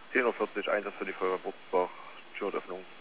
10:40 Uhr, Einsatz für die Feuerwehr Butzbach, Türöffnung.